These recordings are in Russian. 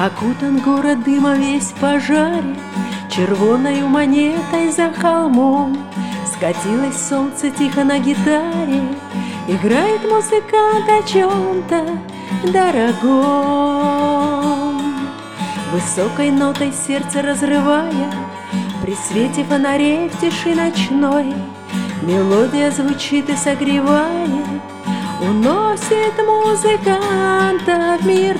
Окутан город дыма весь в пожаре, червоною монетой за холмом. Скатилось солнце тихо на гитаре, играет музыкант о чем-то дорогом. Высокой нотой сердце разрывая, при свете фонарей в тиши ночной, мелодия звучит и согревает, уносит музыканта в мир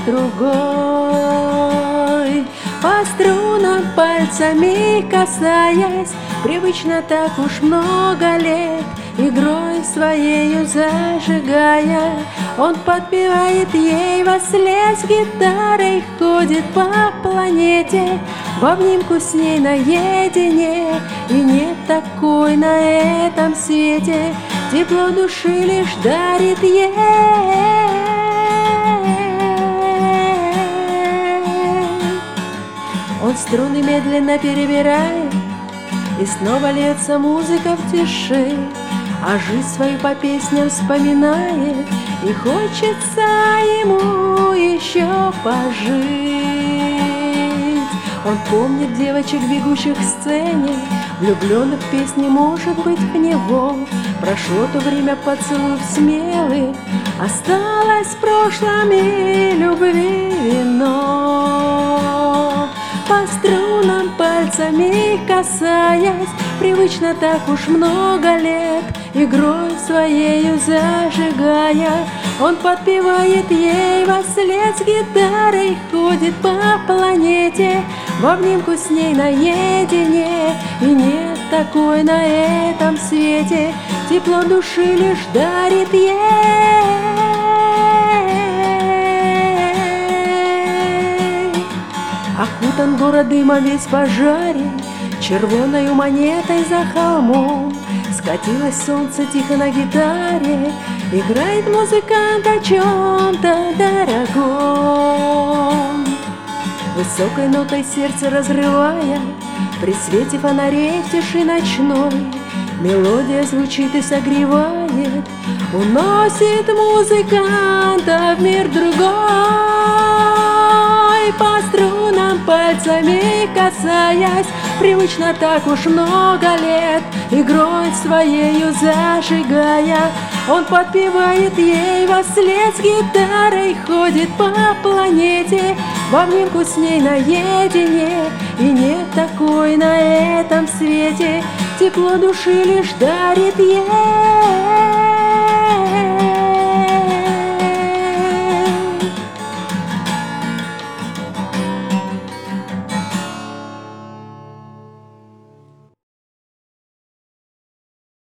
другой. По струнам пальцами касаясь, привычно так уж много лет, игрой своею зажигая, он подпевает ей вослед, с гитарой ходит по планете, в обнимку с ней наедине, и нет такой на этом свете, тепло души лишь дарит ей. Он струны медленно перебирает, и снова льется музыка в тиши, а жизнь свою по песням вспоминает, и хочется ему еще пожить. Он помнит девочек, бегущих к сцене, влюбленных в песни, может быть, в него. Прошло то время поцелуев смелых, осталось в прошлом и любви вино. По струнам пальцами касаясь, привычно так уж много лет, игрой своею зажигая, он подпевает ей вослед, с гитарой ходит по планете, в обнимку с ней наедине, и нет такой на этом свете, тепло души лишь дарит ей. Окутан город дыма весь в пожаре, червоною монетой за холмом. Скатилось солнце тихо на гитаре, играет музыкант о чем-то дорогом. Высокой нотой сердце разрывая, при свете фонарей в тиши ночной, мелодия звучит и согревает, уносит музыканта в мир другой. По струнам пальцами касаясь, привычно так уж много лет, игрой своею зажигая, он подпевает ей вослед, с гитарой ходит по планете, в обнимку с ней наедине, и нет такой на этом свете, тепло души лишь дарит ей.